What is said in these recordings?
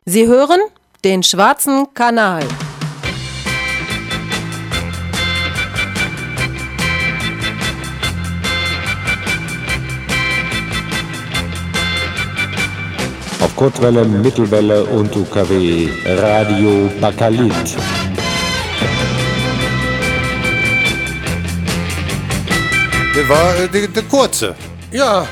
Sie hören den Schwarzen Kanal. Auf Kurzwelle, Mittelwelle und UKW, Radio Bakalit. Das war der kurze. Ja.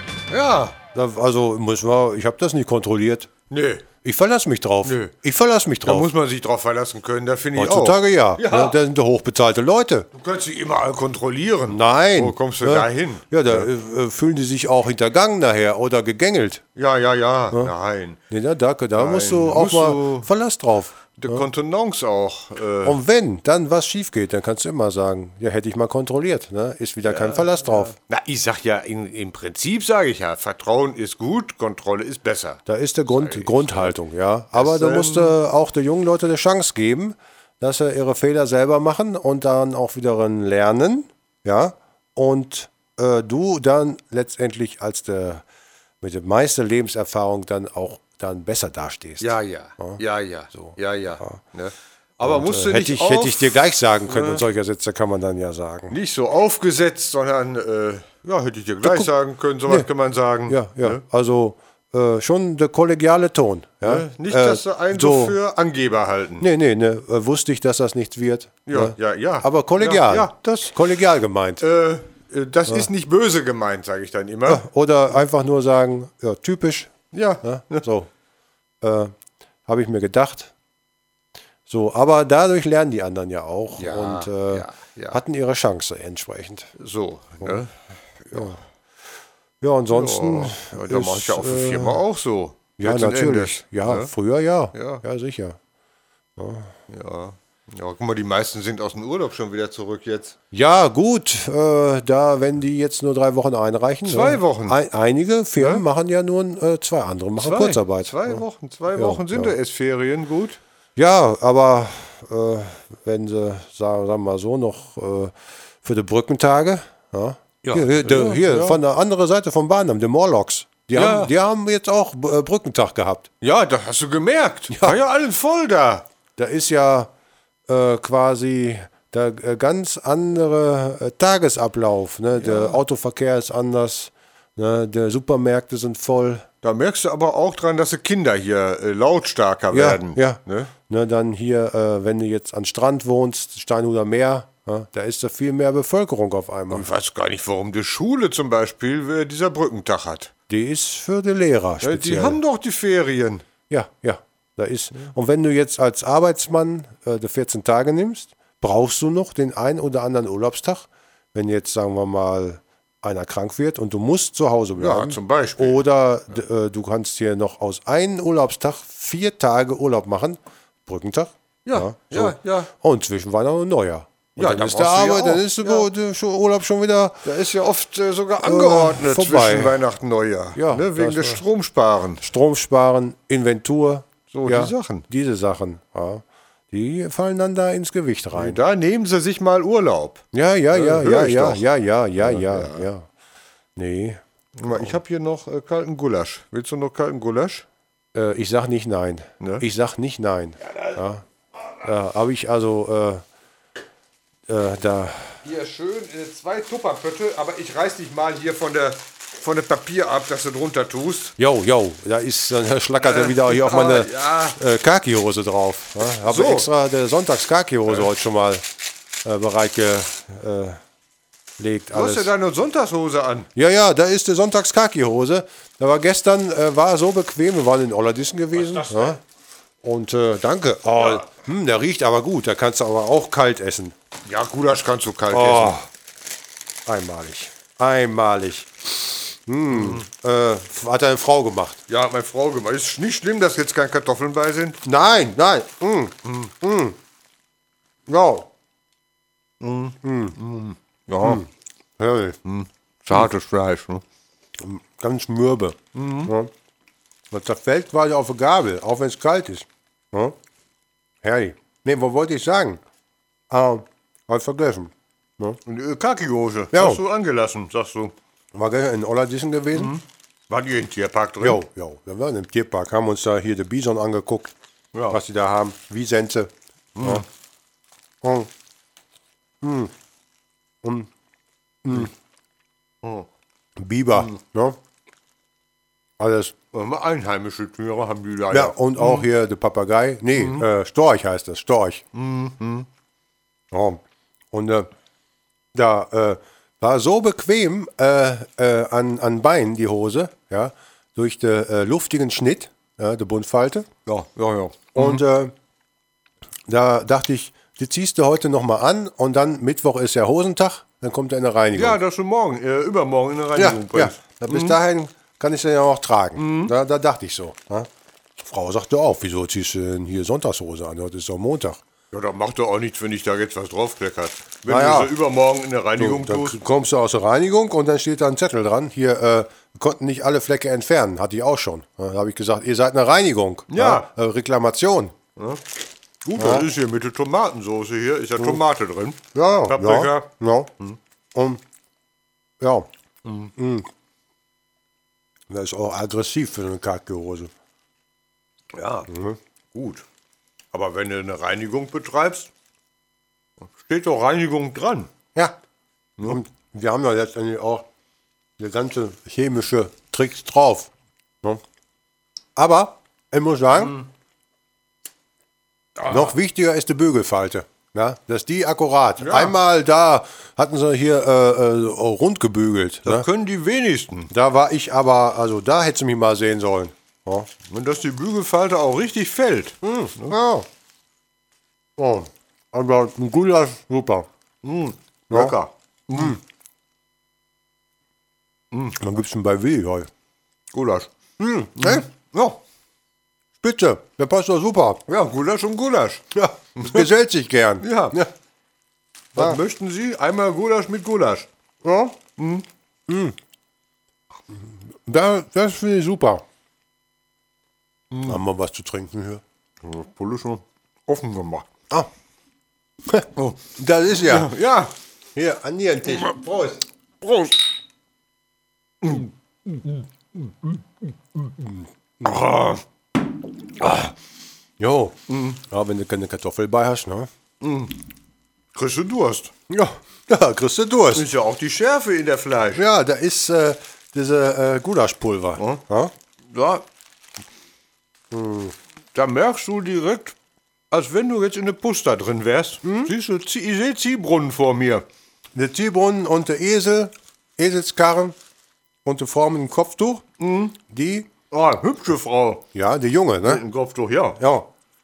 Also, ich habe das nicht kontrolliert. Nee. Ich verlasse mich drauf. Nö. Ich verlasse mich Da drauf. muss man sich drauf verlassen können, da finde ich auch. Heutzutage ja. Ja. Das sind doch hochbezahlte Leute. Du kannst sie überall kontrollieren. Nein. Wo kommst du Ja. da hin? Ja, da fühlen die sich auch hintergangen nachher oder gegängelt. Ja. Nein. Nee, da musst du da auch musst mal du- Verlass drauf. Die Kontenance auch. Und wenn dann was schief geht, dann kannst du immer sagen, ja, hätte ich mal kontrolliert. Ne? Ist wieder kein Verlass drauf. Na, ich sag ja, im Prinzip sage ich ja, Vertrauen ist gut, Kontrolle ist besser. Da ist die Grundhaltung, ja. Aber da musst du auch den jungen Leuten eine Chance geben, dass sie ihre Fehler selber machen und dann auch wieder lernen, ja. Und du dann letztendlich mit der meisten Lebenserfahrung dann besser dastehst. Ja. So. Ne? Aber musst du nicht hätte ich dir gleich sagen können, und solche Sätze kann man dann ja sagen. nicht so aufgesetzt, sondern hätte ich dir gleich sagen können, sowas kann man sagen. Ja. Ne? Also schon der kollegiale Ton. Ja? Nicht, dass sie einen so für Angeber halten. Nee, wusste ich, dass das nichts wird. Ja. Aber kollegial. Ja, das kollegial gemeint. das ist nicht böse gemeint, sage ich dann immer. Ja, oder einfach nur sagen, ja, typisch. Ja. So. Habe ich mir gedacht. So, aber dadurch lernen die anderen ja auch Ja, und ja. hatten ihre Chance entsprechend. So. Ne? Ja, ansonsten. Ja, da mache ich ja auf der Firma auch so. Ja, Letzten natürlich. Endes, Ja, ne? früher ja. Ja. Ja, sicher. Ja, guck mal, die meisten sind aus dem Urlaub schon wieder zurück jetzt. Ja, gut, wenn die jetzt nur 3 Wochen einreichen. 2 Wochen. Einige Firmen machen ja nur 2, andere machen Kurzarbeit. 2 Wochen. 2 Wochen sind erst Ferien, gut. Ja, aber wenn sie, sagen wir mal so, noch für die Brückentage, hier von der anderen Seite vom Bahndamm, die Morlocks, die haben jetzt auch Brückentag gehabt. Ja, das hast du gemerkt. War ja alles voll da. Da ist ja quasi der ganz andere Tagesablauf. Ne? Der Autoverkehr ist anders, ne? Die Supermärkte sind voll. Da merkst du aber auch dran, dass die Kinder hier lautstarker werden. Ja. Ne? Ne, dann hier, wenn du jetzt am Strand wohnst, Steinhuder Meer, da ist da viel mehr Bevölkerung auf einmal. Ich weiß gar nicht, warum die Schule zum Beispiel dieser Brückentag hat. Die ist für die Lehrer Ja, speziell. die haben doch die Ferien. Ja. Da ist. Und wenn du jetzt als Arbeitsmann die 14 Tage nimmst, brauchst du noch den einen oder anderen Urlaubstag. Wenn jetzt, sagen wir mal, einer krank wird und du musst zu Hause bleiben. Ja, zum Beispiel. Oder du kannst hier noch aus einem Urlaubstag 4 Tage Urlaub machen. Brückentag. Ja. Und zwischen Weihnachten und Neujahr. Und Ja, dann da ist der brauchst du ja Arbeit, dann auch. ist der Urlaub schon wieder. Da ist ja oft sogar angeordnet vorbei. zwischen Weihnachten und Neujahr. Ja, ne? Wegen das des war- Stromsparen. Strom sparen, Inventur. So, die Sachen. Diese Sachen, ja. Die fallen dann da ins Gewicht rein. Da nehmen sie sich mal Urlaub. Ja. höre ich doch. Ja. Nee, Ich habe hier noch kalten Gulasch. Willst du noch kalten Gulasch? ich sag nicht nein. Ne? Ich sag nicht nein. Ja, habe ich also da. Hier schön 2 Tupperpötte, aber ich reiß dich mal hier von der Papier ab, dass du drunter tust. Jo, da ist dann schlackert er wieder hier auf meine Khaki-Hose drauf. Ja, habe So. extra der Sonntags-Khaki-Hose heute schon mal bereitgelegt. Du hast ja deine Sonntagshose an. Ja, da ist die Sonntags-Khaki-Hose. Da war gestern, war so bequem, wir waren in Ollerdissen gewesen. Ja. Und danke. Oh, der riecht aber gut, da kannst du aber auch kalt essen. Ja, Gulasch kannst du kalt Oh, essen. einmalig. Hat eine Frau gemacht. Ja, hat meine Frau gemacht. Ist nicht schlimm, dass jetzt keine Kartoffeln bei sind. Nein. Ja. Ja, Hey. zartes Fleisch. Ne? Ganz mürbe. Ja. Das zerfällt quasi auf die Gabel, auch wenn es kalt ist. Ja. Herrlich. Nee, was wollte ich sagen? Hab vergessen. Und Khaki-Hose, Ja. hast du angelassen, sagst du. War gestern in Ollerdissen gewesen. War die im Tierpark drin? Jo. Wir waren im Tierpark, haben uns da hier den Bison angeguckt, Ja. was die da haben. Wiesente. Ja. Biber. Ne? Alles. Einheimische Tiere haben die da. Ja, und auch hier der Papagei. Nee, Storch heißt das. Storch. Ja. Und da war so bequem an Beinen die Hose, ja, durch den luftigen Schnitt, der Buntfalte. Ja. Und da dachte ich, die ziehst du heute nochmal an und dann Mittwoch ist ja Hosentag, dann kommt er in der Reinigung. Ja, dass du übermorgen in der ja, Reinigung ja. bringst. Bis dahin kann ich den ja auch tragen. Da dachte ich so. Ja. Die Frau sagte auch, wieso ziehst du denn hier Sonntagshose an? Heute ist doch Montag. Ja, das macht doch auch nichts, wenn ich da jetzt was draufkleckert. Wenn Na ja. du so übermorgen in der Reinigung Dann tust. kommst du aus der Reinigung und dann steht da ein Zettel dran. Hier, wir konnten nicht alle Flecke entfernen. Hatte ich auch schon. Da habe ich gesagt, ihr seid eine Reinigung. Ja. Reklamation. Gut, das ist hier mit der Tomatensoße hier, ist ja Tomate drin. Ja, Paprika. Ja. Und, ja. Das ist auch aggressiv für eine Kalkhose. Ja, gut. Aber wenn du eine Reinigung betreibst, steht doch Reinigung dran. Ja. Und wir haben ja letztendlich auch die ganze chemische Tricks drauf. Ne? Aber ich muss sagen, noch wichtiger ist die Bügelfalte. Ja, dass die akkurat. Ja. Einmal da hatten sie hier rund gebügelt. Das Ne? können die wenigsten. Da war ich aber, also da hättest du mich mal sehen sollen. Ja. Und dass die Bügelfalte auch richtig fällt. Ja. Oh, aber ein Gulasch, super. Locker. Dann gibt's ihn bei Willi heute. Gulasch. Ne? Ja. Spitze, der passt doch super. Ja, Gulasch und Gulasch. Ja, das gesellt sich gern. Ja. Ja. Was möchten Sie? Einmal Gulasch mit Gulasch. Ja? Das finde ich super. Haben wir was zu trinken hier? Pulle schon offen gemacht. Ah. Das ist ja. Ja. Hier, an dir Tisch. Prost. Prost. Jo. Ja, wenn du keine Kartoffel bei hast, ne? Kriegst du Durst. Ja, kriegst du Durst. Ist ja auch die Schärfe in der Fleisch. Ja, da ist diese Gulaschpulver. Ja? Da, da merkst du direkt, als wenn du jetzt in der Puster drin wärst. Siehst du, ich sehe Ziehbrunnen vor mir. Der Ziehbrunnen und der Eselskarren und der Formen im Kopftuch, die, Ah, hübsche Frau. ja, die Junge, ne? Im Kopftuch, ja. Ja.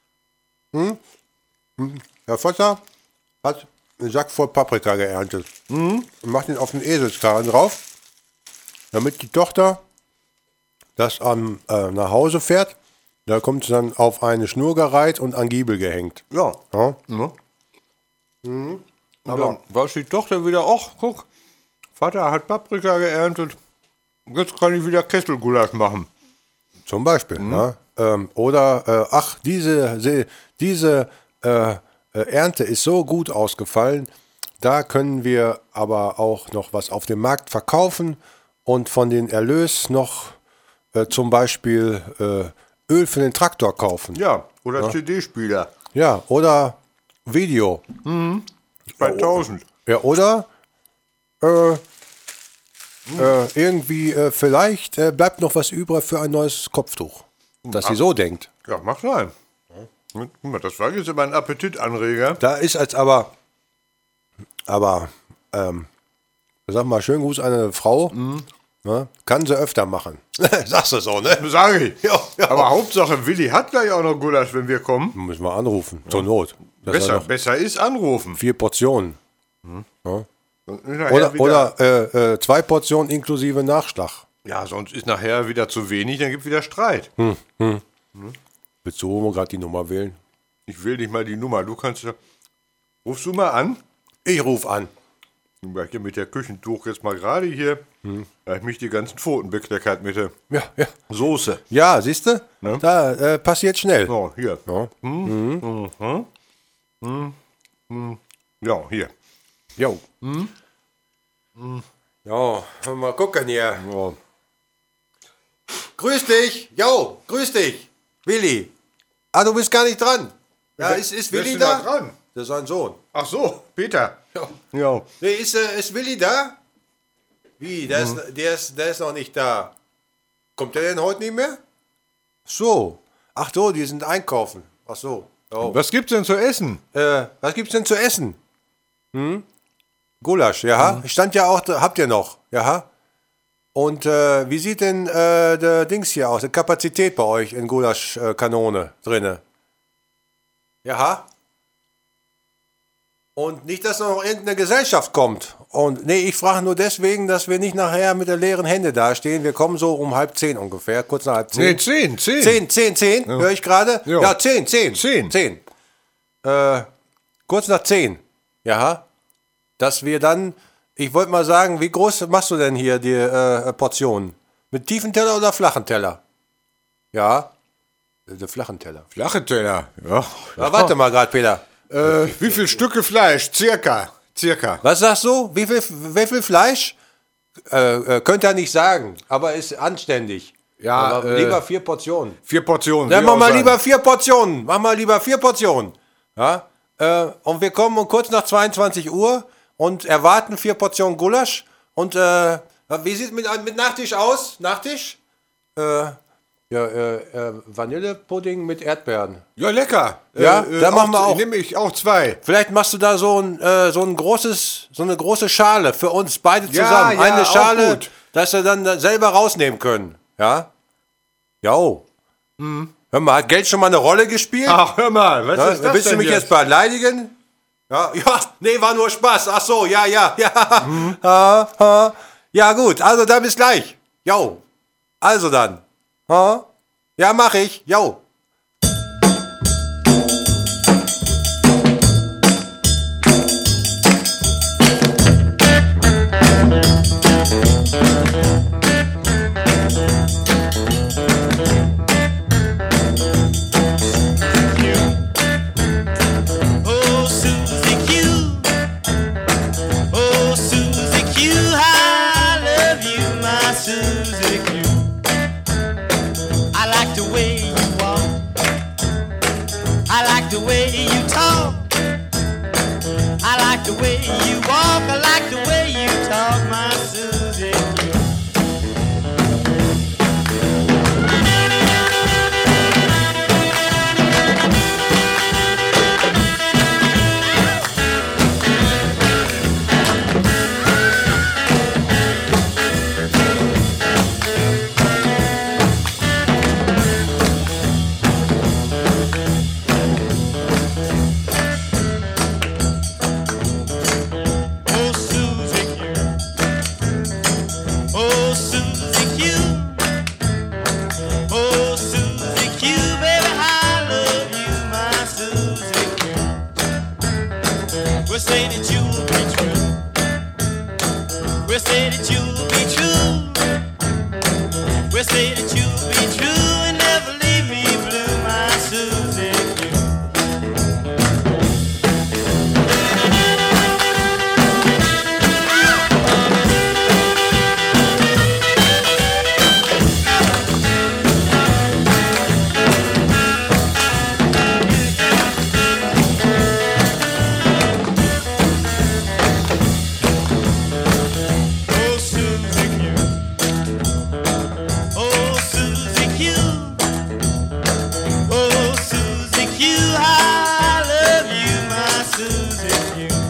Der Vater hat einen Sack voll Paprika geerntet und macht ihn auf den Eselskarren drauf, damit die Tochter das nach Hause fährt. Da kommt sie dann auf eine Schnur gereiht und an Giebel gehängt. Ja. Ja. Ne? Aber was die Tochter wieder, ach, guck, Vater hat Paprika geerntet, jetzt kann ich wieder Kesselgulasch machen. Zum Beispiel. Ne? Oder, ach, diese Ernte ist so gut ausgefallen, da können wir aber auch noch was auf dem Markt verkaufen und von den Erlös noch zum Beispiel Öl für den Traktor kaufen. Ja, oder CD-Spieler. Ja, oder Video. 2000. Ja, oder irgendwie vielleicht bleibt noch was übrig für ein neues Kopftuch. Dass sie so denkt. Ja, mag sein. Guck mal, das war jetzt aber ein Appetitanreger. Da ist als aber sag mal, schönen Gruß an eine Frau. Ne? Kann sie öfter machen. Sagst du so, ne? Sag ich. Ja. Aber Hauptsache, Willi hat gleich auch noch Gulasch, wenn wir kommen. Müssen wir anrufen, zur Not. Das ist ja noch Besser ist anrufen. 4 Portionen. Und nachher Oder 2 Portionen inklusive Nachschlag. ja, sonst ist nachher wieder zu wenig, dann gibt wieder Streit. Willst du gerade die Nummer wählen? Ich will nicht mal die Nummer. Du kannst ja. Rufst du mal an? Ich rufe an. Ich bin hier mit der Küchentuch jetzt mal gerade hier. Da hab ich mich die ganzen Pfoten bekleckert mit der Ja, ja. Soße. Ja, siehst du? Ne? Da passiert schnell. So, hier. Ja. Ja, hier. Jo. Ja, mal gucken hier. Ja. grüß dich. Jo, grüß dich. Willi. Ah, du bist gar nicht dran. Ja, ist Willi Bist du da? noch dran? Das ist sein Sohn. Ach so, Peter. Ja. Nee, ist Willi da? Wie, der ist noch nicht da. Kommt der denn heute nicht mehr? So. Ach so, die sind einkaufen. Ach so. Oh. Was gibt's denn zu essen? Was gibt's denn zu essen? Gulasch, ja. Stand ja auch, habt ihr noch, ja. Und wie sieht denn der Dings hier aus, die Kapazität bei euch in Gulaschkanone drinne? Ja. Und nicht, dass noch irgendeine Gesellschaft kommt. Und nee, ich frage nur deswegen, dass wir nicht nachher mit der leeren Hände dastehen. Wir kommen so um 9:30 ungefähr, kurz nach 9:30. Nee, 10. 10, höre ich gerade? Ja. Ja, 10. 10. Kurz nach 10. Ja. Dass wir dann, ich wollte mal sagen, wie groß machst du denn hier die Portionen? Mit tiefen Teller oder flachen Teller? Ja. Der flachen Teller. Flache Teller. Ja. Ja, warte mal gerade, Peter. Wie viel Stücke Fleisch? Circa. Was sagst du? Wie viel Fleisch? Könnt ihr nicht sagen, aber ist anständig. Ja, aber lieber 4 Portionen. 4 Portionen. Dann will mach ich mal auch lieber sagen. 4 Portionen. Mach mal lieber 4 Portionen. Ja? Und wir kommen um kurz nach 22 Uhr und erwarten 4 Portionen Gulasch. Und wie sieht es mit Nachtisch aus? Nachtisch? Vanillepudding mit Erdbeeren. Ja, lecker. Ja, dann machen wir auch. Nehme ich auch 2. Vielleicht machst du da so eine große Schale für uns beide zusammen. Ja, Eine auch Schale, gut. dass wir dann selber rausnehmen können. Ja? Jo. Hör mal, hat Geld schon mal eine Rolle gespielt? Ach, hör mal, was Ja, ist das willst du denn mich jetzt beleidigen? Ja, nee, war nur Spaß. Ach so, ja. Ja, gut, also dann bis gleich. Jo. Also dann. Ja, mach ich. Jo. Oh, Susie Q. Oh, Susie Q. I love you, my Susie Q. I like the way you walk. I like the way you talk. I like the way you walk. I like the way you talk, my Susie Q. Oh, Susie Q. Oh, Susie Q. Oh, Susie Q. Baby, I love you, my Susie Q. We'll say that you'll be true. We'll say that you'll be true. We'll say that you'll be true and never leave me blue, my Susie Q. Oh, Susie Q. Oh, Susie Q. Oh, Susie Q. I love you, my Susie Q.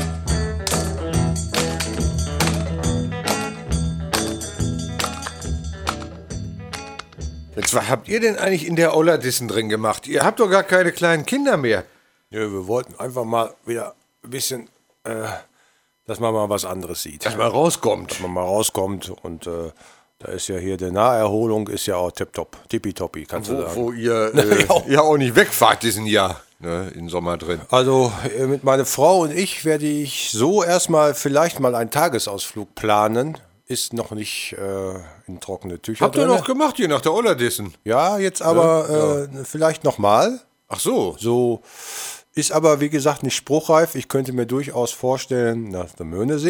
Jetzt, was habt ihr denn eigentlich in der Ollerdissen drin gemacht? Ihr habt doch gar keine kleinen Kinder mehr. Ja, wir wollten einfach mal wieder ein bisschen, dass man mal was anderes sieht. Dass mal rauskommt. Dass man mal rauskommt und da ist ja hier, die Naherholung ist ja auch tipptopp, tippitoppi, kannst du sagen. Wo ihr ja auch nicht wegfahrt diesen Jahr, ne, im Sommer drin. Also mit meiner Frau und ich werde ich so erstmal vielleicht mal einen Tagesausflug planen. Ist noch nicht in trockene Tücher Habt ihr drin. noch gemacht hier nach der Ollerdissen? Ja, jetzt aber vielleicht nochmal. Ach so. So ist aber, wie gesagt, nicht spruchreif. Ich könnte mir durchaus vorstellen, nach der Möhnesee.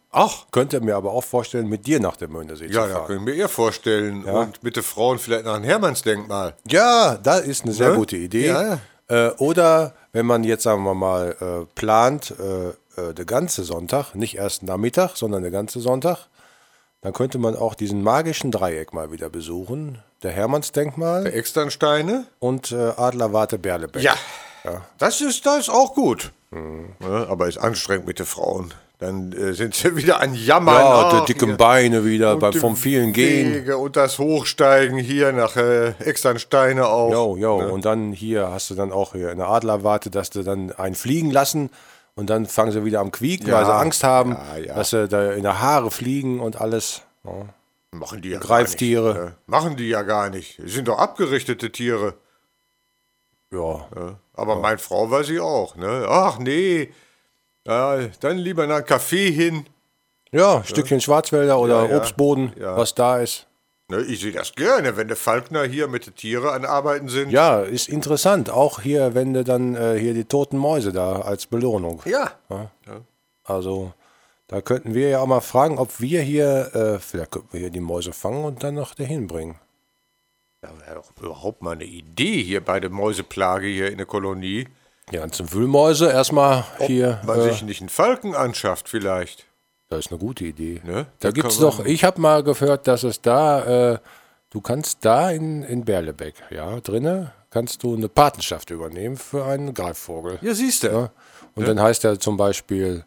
Ach, könnte mir aber auch vorstellen, mit dir nach der Möndersee Ja, zu da fahren. können wir eher vorstellen. Und mit den Frauen vielleicht nach einem Hermannsdenkmal. Ja, das ist eine sehr Ne? gute Idee. Ja. Oder wenn man jetzt, sagen wir mal, plant, der ganze Sonntag, nicht erst Nachmittag, sondern der ganze Sonntag, dann könnte man auch diesen magischen Dreieck mal wieder besuchen. Der Hermannsdenkmal Externsteine? und Adlerwarte Berlebeck. Ja. Das ist auch gut. Ja, aber ist anstrengend mit den Frauen. Dann sind sie wieder an Jammern. Ja, die Ach, dicken hier. Beine wieder Und die vom vielen Gehen. Wege und das Hochsteigen hier nach Externsteine auch. Jo. Und dann hier hast du dann auch hier in der Adlerwarte, dass du dann einen fliegen lassen und dann fangen sie wieder am Quieken, weil sie Angst haben, ja. dass sie da in der Haare fliegen und alles. Ja. Machen die ja Greiftiere. Gar nicht. Machen die ja gar nicht. Die sind doch abgerichtete Tiere. Ja. Aber meine Frau weiß ich auch. Ne? Ach nee, ja, dann lieber nach einem Café hin. Ja, ein Stückchen Schwarzwälder oder Ja. Obstboden, was da ist. Ne, ich sehe das gerne, wenn der Falkner hier mit den Tieren an Arbeiten sind. Ja, ist interessant. Auch hier, wenn du dann hier die toten Mäuse da als Belohnung. Ja. Also, da könnten wir ja auch mal fragen, ob wir hier, vielleicht könnten wir hier die Mäuse fangen und dann noch dahin bringen. Da wäre doch überhaupt mal eine Idee hier bei der Mäuseplage hier in der Kolonie. Die ganzen Wühlmäuse erstmal hier. Man sich nicht einen Falken anschafft vielleicht. Das ist eine gute Idee. Ne? Da Da gibt es kann doch, ich habe mal gehört, dass es da, du kannst da in Berlebeck, ja, drinnen, kannst du eine Patenschaft übernehmen für einen Greifvogel. Ja, siehst du. Ja. Und dann heißt er zum Beispiel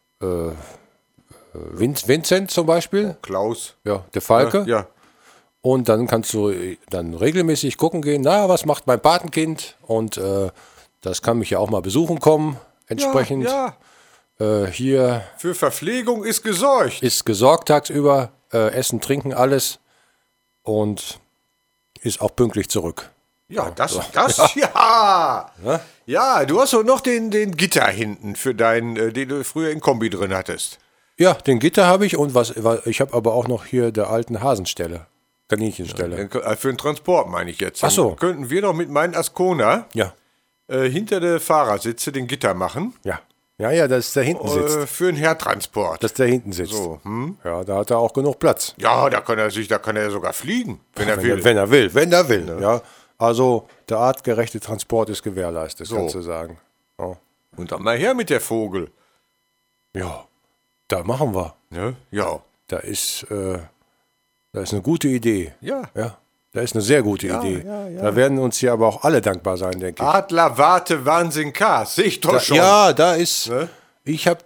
Vincent zum Beispiel, Klaus. ja, der Falke. Ja. Und dann kannst du dann regelmäßig gucken gehen, na, was macht mein Patenkind? Und das kann mich ja auch mal besuchen kommen, entsprechend. Ja. Hier Für Verpflegung ist gesorgt. ist gesorgt tagsüber, Essen, Trinken, alles und ist auch pünktlich zurück. Ja, das, ja. Ja, du hast doch noch den Gitter hinten für deinen, den du früher in Kombi drin hattest. Ja, den Gitter habe ich und ich habe aber auch noch hier der alten Hasenstelle, Kaninchenstelle. Für den Transport meine ich jetzt. Ach so. Dann könnten wir doch mit meinem Ascona Ja, hinter der Fahrersitze den Gitter machen. ja. Ja, dass der hinten sitzt. Für den Herdtransport. Dass der hinten sitzt. So, Ja, da hat er auch genug Platz. Ja, da kann er sogar fliegen, wenn er will. Wenn er will. Ja. Also der artgerechte Transport ist gewährleistet, kannst du sagen. Ja. Und dann mal her mit der Vogel. Ja, da machen wir. Ne? Ja. Da ist eine gute Idee. Ja. Ja, da ist eine sehr gute Idee. ja. Da werden uns hier aber auch alle dankbar sein, denke ich. Adler, Warte, Wahnsinn, K. Sehe ich doch schon. Ja, da ist, Ne? ich habe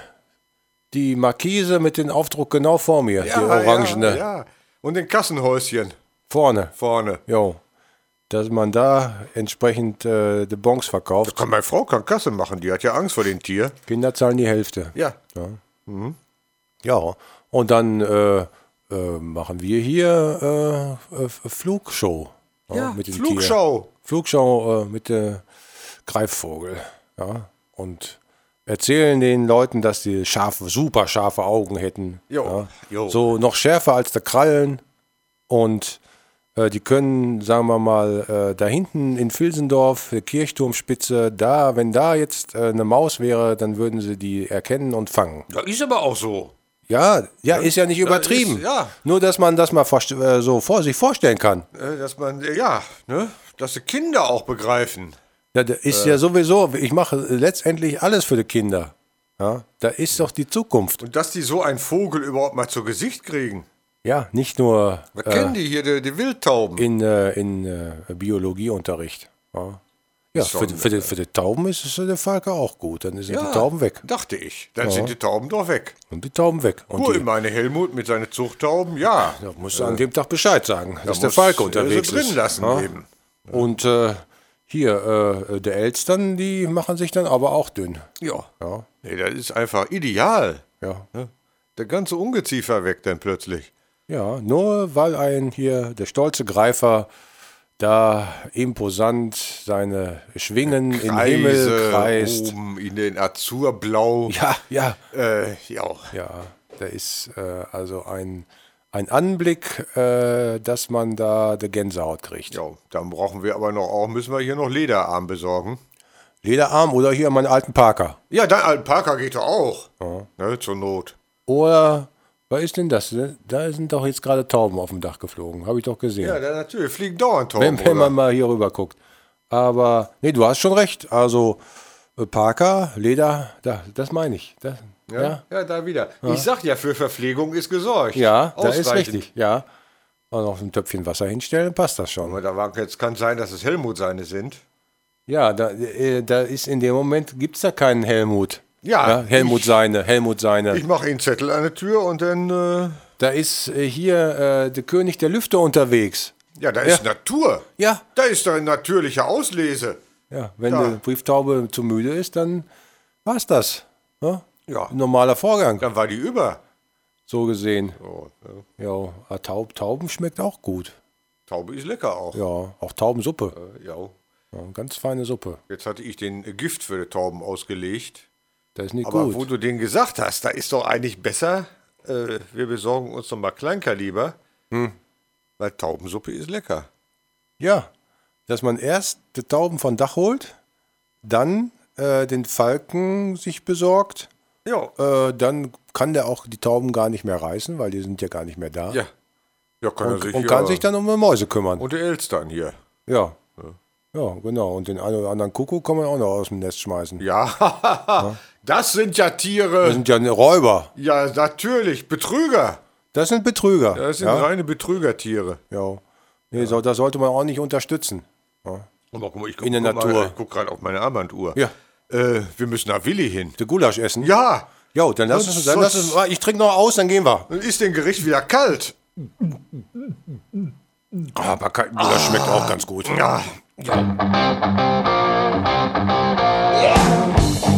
die Markise mit dem Aufdruck genau vor mir, die orangene, Ja. Und den Kassenhäuschen vorne. vorne. Jo, dass man da entsprechend die Bons verkauft. Meine Frau kann Kasse machen, die hat ja Angst vor dem Tier. Kinder zahlen die Hälfte. Ja. Ja, und dann machen wir hier Flugshow. Mit den Flugschau. Tieren. Flugschau mit der Greifvogel. Ja, und erzählen den Leuten, dass die super scharfe Augen hätten. Jo, Ja. jo. So noch schärfer als der Krallen. Und die können, sagen wir mal, da hinten in Vilsendorf, der Kirchturmspitze, wenn da jetzt eine Maus wäre, dann würden sie die erkennen und fangen. Das ist aber auch so. Ja, ist ja nicht übertrieben. ist- ja. Nur, dass man das mal sich vorstellen kann. Dass man, dass die Kinder auch begreifen. Ja, das ist ja sowieso, ich mache letztendlich alles für die Kinder. Ja, da ist doch die Zukunft. Und dass die so einen Vogel überhaupt mal zu Gesicht kriegen. Ja, nicht nur Was kennen die hier, die Wildtauben? in Biologieunterricht. Ja, für die Tauben ist es der Falke auch gut. Dann sind die Tauben weg. Dachte ich. Dann sind die Tauben doch weg. Und die Tauben weg. Und Cool, meine Helmut mit seinen Zuchttauben, ja. da musst du an dem Tag Bescheid sagen, dass der muss Falke er unterwegs sie drin ist. lassen Ja. eben. Und hier, der Elstern, die machen sich dann aber auch dünn. Ja. Ja, Nee, das ist einfach ideal. ja. Ne? Der ganze Ungeziefer weg dann plötzlich. Ja, nur weil der stolze Greifer da imposant seine Schwingen im Himmel kreist. Oben in den Azurblau. Ja. Ja. Ja, da ist also ein Anblick, dass man da die Gänsehaut kriegt. Ja, dann müssen wir hier noch Lederarm besorgen. Lederarm oder hier meinen alten Parker. Ja, dein alten Parker geht doch auch. Ne, zur Not. Oder, was ist denn das? Da sind doch jetzt gerade Tauben auf dem Dach geflogen. Habe ich doch gesehen. Ja, natürlich. Fliegen dauernd Tauben. wenn man mal hier rüber guckt. Aber, nee, du hast schon recht. Also, Parker, Leder, das meine ich. Ja, da wieder. Ich sag ja, für Verpflegung ist gesorgt. ja, da ist Ausreichend. richtig. Ja. Und noch ein Töpfchen Wasser hinstellen, passt das schon. Aber da war, jetzt kann sein, dass es Helmut seine sind. Ja, da ist in dem Moment, gibt es da keinen Helmut. Ja, Helmut seine. Ich mache einen Zettel an der Tür und dann. Da ist hier der König der Lüfte unterwegs. Ja, da ist Natur. Ja. Da ist doch eine natürliche Auslese. Ja, wenn Da. die Brieftaube zu müde ist, dann war's das. Ja? Ja. Ein normaler Vorgang, Dann war die über. so gesehen. Oh, Ja, Tauben schmeckt auch gut. Taube ist lecker auch. Ja, auch Taubensuppe. Ja. Ja, ganz feine Suppe. Jetzt hatte ich den Gift für die Tauben ausgelegt. Das ist nicht Aber gut. wo du den gesagt hast, da ist doch eigentlich besser, wir besorgen uns noch mal Kleinkaliber, weil Taubensuppe ist lecker. Ja, dass man erst die Tauben von Dach holt, dann den Falken sich besorgt, Ja. dann kann der auch die Tauben gar nicht mehr reißen, weil die sind ja gar nicht mehr da. Ja. Ja, kann er sich Und kann sich dann um die Mäuse kümmern. Und der Elstern hier. Ja. Ja, genau. Und den einen oder anderen Kuckuck kann man auch noch aus dem Nest schmeißen. Ja, das sind ja Das Tiere. sind ja Räuber. Ja, natürlich. Betrüger. Das sind Betrüger. Das sind ja. reine Betrügertiere. Ja. Nee, so, das sollte man auch nicht unterstützen. Aber guck mal, In der Natur. Ich guck gerade auf meine Armbanduhr. Ja. Wir müssen nach Willi hin. Der Gulasch essen? Ja, Jo, dann lass uns. Ich trinke noch aus, dann gehen wir. dann ist den Gericht wieder kalt. Aber Gulasch schmeckt auch ganz gut. Ja.